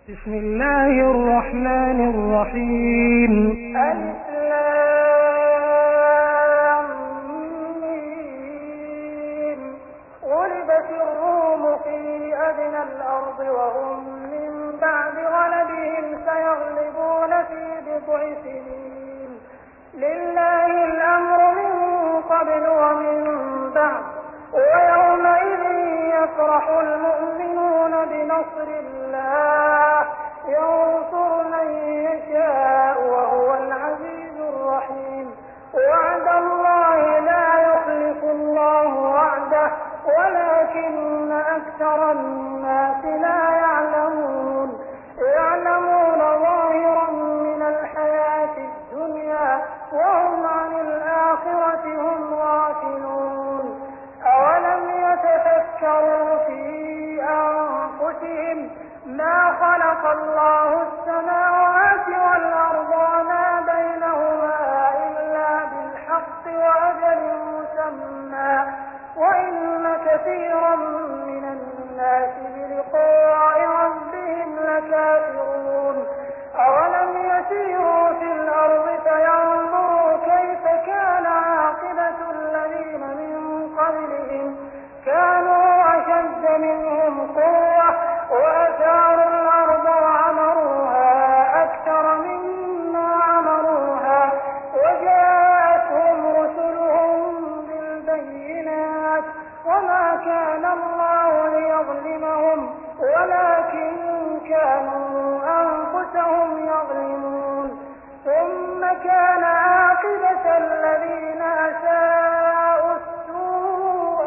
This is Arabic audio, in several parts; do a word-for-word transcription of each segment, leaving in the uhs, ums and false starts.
بسم الله الرحمن الرحيم. الإسلام غلبت الروم في أدنى الأرض وهم من بعد غلبهم سيغلبون في بضع سنين. لله الأمر من قبل ومن بعد ويومئذ يفرح المؤمنون بنصر الله ينصر من يشاء وهو العزيز الرحيم. وعد الله لا يخلف الله وعده ولكن أكثر الناس لا يعلمون يعلمون ظاهرا من الحياة الدنيا وهم عن الآخرة هم غافلون. أولم يتفكروا في أنفسهم ما خلق الله السماوات والأرض وما بينهما إلا بالحق وأجل مسمى وإن كثيرا من الناس بلقاء ربهم لكافرون. أولم يسيروا في الأرض فينظروا كيف كان عاقبة الذين من قبلهم كانوا أشد منهم قوة وأثاروا الأرض وعمروها أكثر مما عمروها وجاءتهم رسلهم بالبينات وما كان الله ليظلمهم ولكن كانوا أنفسهم يظلمون. ثم كان عاقبة الذين أساءوا السوء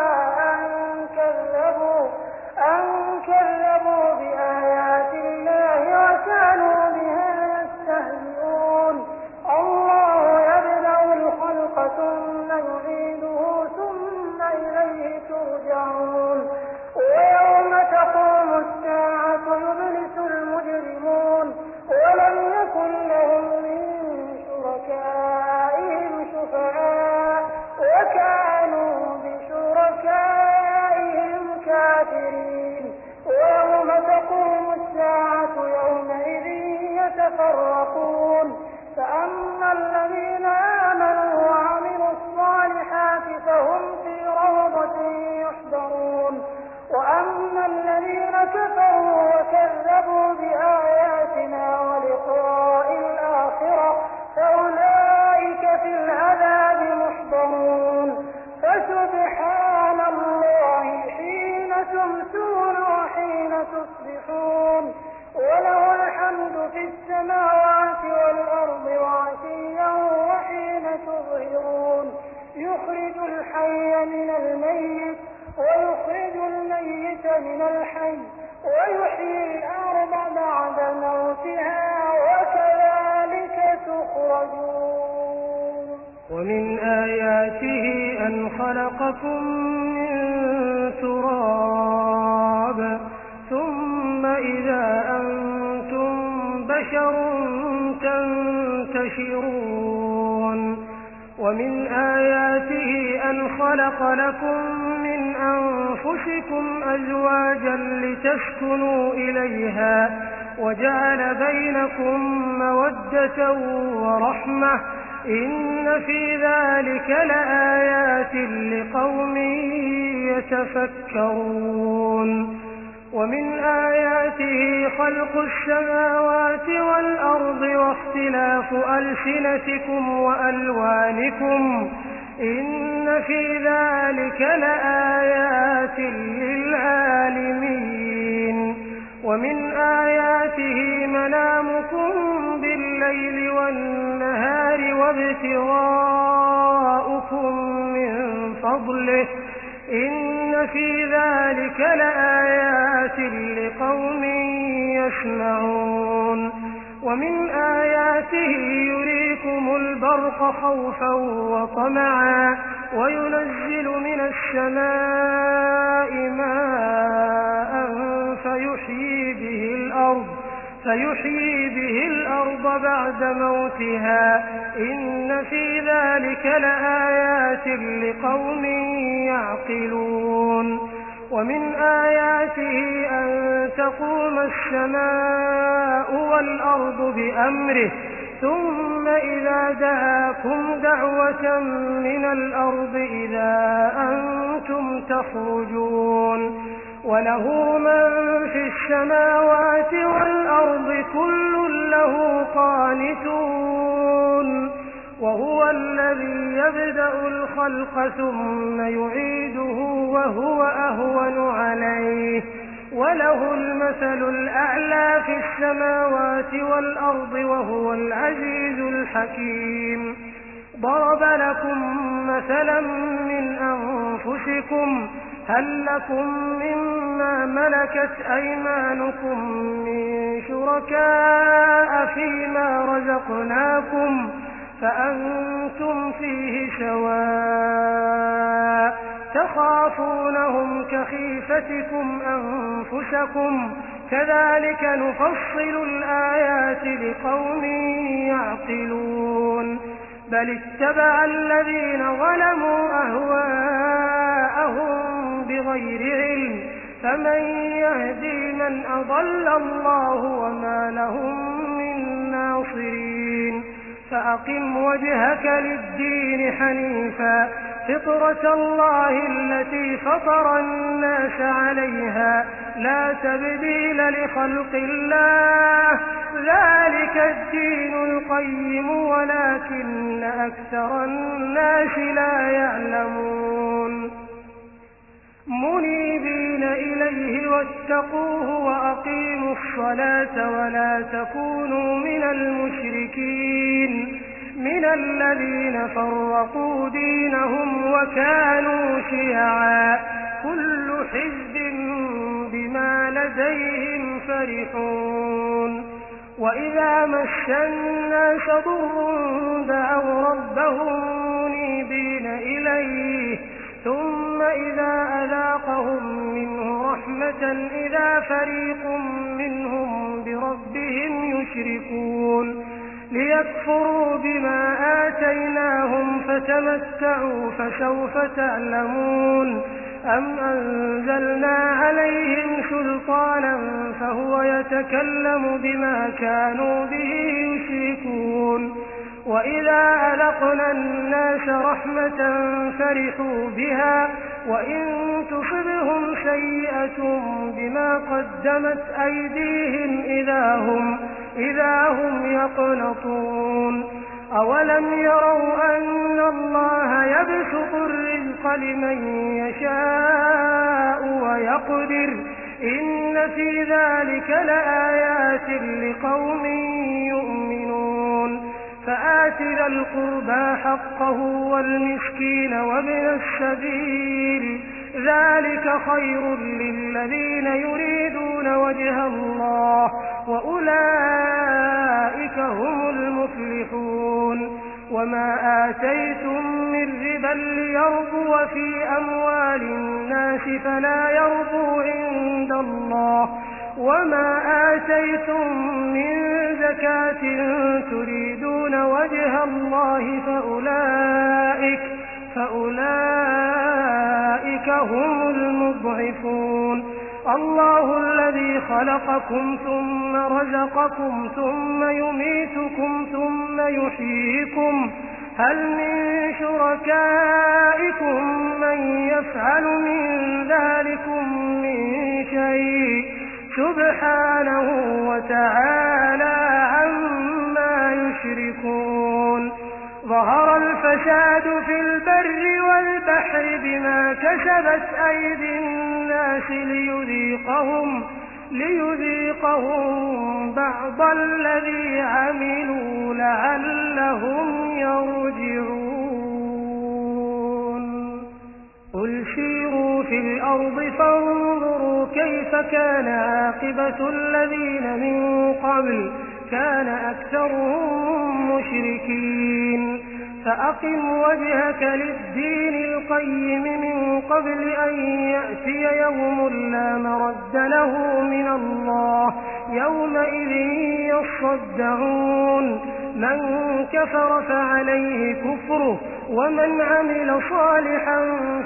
أن كذبوا أن كذبوا بآيات الله وكانوا بها يستهزئون. الله يبدأ الخلق ثم يعيده ثم إليه ترجعون. ويوم تقوم الساعة يبلس المجرمون ولم يكن لهم من شركائهم شفعاء وكانوا بشركائهم كافرين. ويوم تقوم الساعة يومئذ يتفرقون فأما الذين آمنوا وعملوا الصالحات فهم في روضة يحضرون وأما الذين كفروا وكذبوا بآياتنا ولقاء الآخرة فأولئك في العذاب محضرون. فسبحان الله حين تمسون وحين تصبحون وله الحمد في السماوات والأرض وعشيا وحين تظهرون. يخرج الحي من الميت ويخرج الميت من الحي ويحيي الأرض بعد موتها وكذلك تخرجون. ومن آياته أن خلقكم من تراب ثم إذا أنتم بشر تنتشرون. ومن آياته أن خلق لكم من أنفسكم أزواجا لتسكنوا إليها وجعل بينكم مودة ورحمة إن في ذلك لآيات لقوم يتفكرون. ومن آياته خلق السماوات والأرض واختلاف ألسنتكم وألوانكم إن في ذلك لآيات للعالمين. ومن آياته منامكم بالليل والنهار وابتغاؤكم من فضله إن في ذلك لآيات لقوم يسمعون. ومن آياته يريكم البرق خوفا وطمعا وينزل من السماء ماء فيحيي به الأرض فيحيي به الأرض بعد موتها إن في ذلك لآيات لقوم يعقلون. ومن آياته أن تقوم السماء والأرض بأمره ثم إذا دعاكم دعوة من الأرض إذا أنتم تخرجون وله من في السماوات والأرض كل له قانتون وهو الذي يبدأ الخلق ثم يعيده وهو أهون عليه وله المثل الأعلى في السماوات والأرض وهو العزيز الحكيم ضرب لكم مثلا من أنفسكم هل لكم مما ملكت أيمانكم من شركاء فيما رزقناكم فأنتم فيه سواء تخافونهم كخيفتكم أنفسكم كذلك نفصل الآيات لقوم يعقلون بل اتبع الذين ظلموا أهواءهم بغير علم فمن يهدي من أضل الله وما لهم من ناصرين فأقم وجهك للدين حنيفا فطرة الله التي فطر الناس عليها لا تبديل لخلق الله ذلك الدين القيم ولكن أكثر الناس لا يعلمون منيبين إليه واتقوه وأقيموا الصلاة ولا تكونوا من المشركين من الذين فرقوا دينهم وكانوا شيعا كل حزب بما لديهم فرحون وإذا مس الناس ضر دعوا ربهم منيبين إليه ثم إذا أذاقهم منه رحمة إذا فريق منهم بربهم يشركون ليكفروا بما آتيناهم فتمتعوا فسوف تعلمون أم أنزلنا عليهم سلطانا فهو يتكلم بما كانوا به يشركون وإذا أذقنا الناس رحمة فرحوا بها وإن تصبهم سيئة بما قدمت أيديهم إذا هم, إذا هم يقنطون أولم يروا أن الله يبسط الرزق لمن يشاء ويقدر إن في ذلك لآيات لقوم يؤمنون فآت ذا القربى حقه والمسكين وابن السبيل ذلك خير للذين يريدون وجه الله وأولئك هم المفلحون وما آتيتم من ربا ليربو في أموال الناس فلا يربو عند الله وما آتيتم من زكاة تريدون وجه الله فأولئك, فأولئك هم المضعفون الله الذي خلقكم ثم رزقكم ثم يميتكم ثم يحييكم هل من شركائكم من يفعل من ذلكم من شيء سبحانه وتعالى عما يشركون ظهر الفساد في البر والبحر بما كسبت أيدي الناس ليذيقهم, ليذيقهم بعض الذي عملوا لعلهم يرجعون قل سيروا في الأرض فانظروا كيف كان عاقبة الذين من قبل كان أكثرهم مشركين فأقم وجهك للدين القيم من قبل أن يأتي يوم لا مرد له من الله يومئذ يصدعون من كفر فعليه كفره ومن عمل صالحا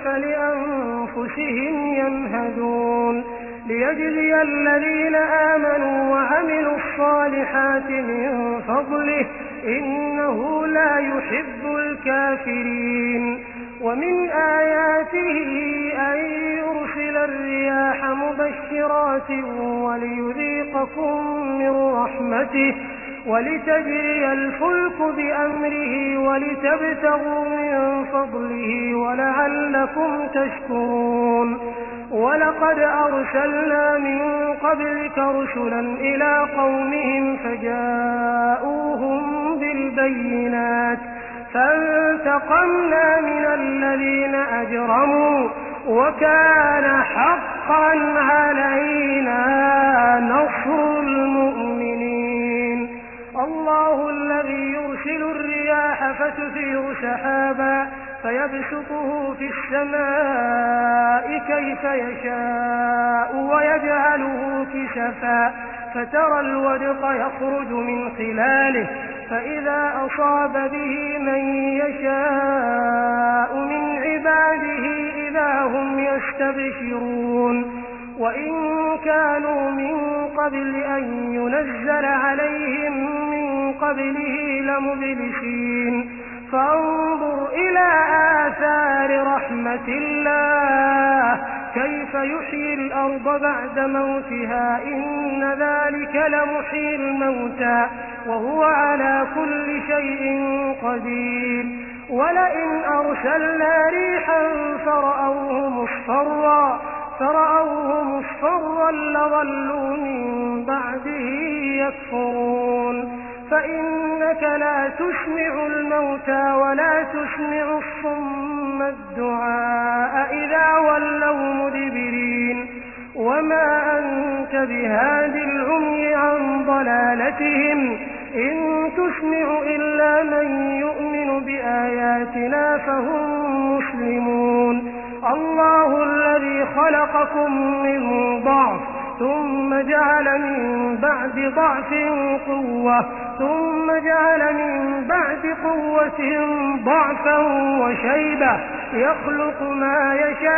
فلأنفسهم يمهدون ليجزي الذين آمنوا وعملوا الصالحات من فضله إنه لا يحب الكافرين ومن آياته أن يرسل الرياح مبشرات وليذيقكم من رحمته ولتجري الفلك بأمره ولتبتغوا من فضله ولعلكم تشكرون ولقد أرسلنا من قبلك رسلا إلى قومهم فجاءوهم بالبينات فانتقمنا من الذين أجرموا وكان حقا علينا نصر المؤمنين الله الذي يرسل الرياح فتثير سحابا فيبسطه في السماء كيف يشاء ويجعله كسفا فترى الودق يخرج من خلاله فإذا أصاب به من يشاء من عباده إذا هم يستبشرون وإن كانوا من قبل أن ينزل عليهم من قبله لمبلسين فانظر إلى آثار رحمة الله كيف يحيي الأرض بعد موتها إن ذلك لمحيي الموتى وهو على كل شيء قدير ولئن أرسلنا ريحا فرأوه مصفرا فرأوه مصفرا لظلوا من بعده يكفرون فإنك لا تسمع الموتى ولا تسمع الصم الدعاء إذا ولوا مدبرين وما أنت بهاد العمي عن ضلالتهم إن تسمع إلا من يؤمن بآياتنا فهم مسلمون الله الذي خلقكم من ضعف ثم جعل من بعد ضعف قوة ثم جعل من بعد قوة ضعفا وشيبة يخلق ما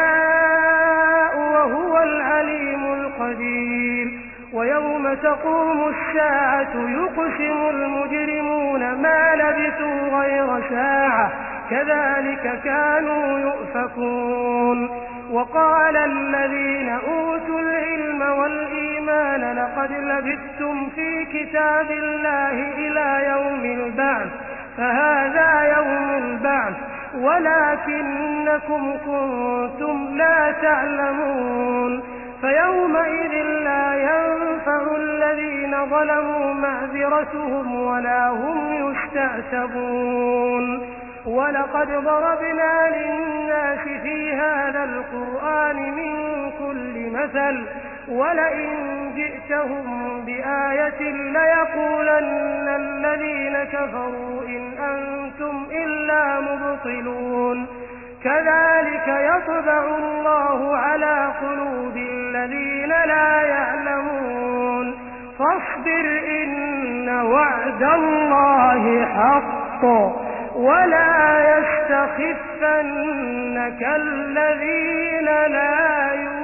يشاء وهو العليم القدير ويوم تقوم الساعة يقسم المجرمون ما لبثوا غير ساعة كذلك كانوا يؤفكون وقال الذين أوتوا العلم والإيمان لقد لبثتم في كتاب الله إلى يوم البعث فهذا يوم البعث ولكنكم كنتم لا تعلمون فيومئذ لا ينفع الذين ظلموا معذرتهم ولا هم يستعتبون ولقد ضربنا للناس في هذا القرآن من كل مثل ولئن جئتهم بآية ليقولن الذين كفروا إن أنتم إلا مبطلون كذلك يطبع الله على قلوب الذين لا يعلمون فاصبر إن وعد الله حق ولا يستخفنك الذين لا يؤمنون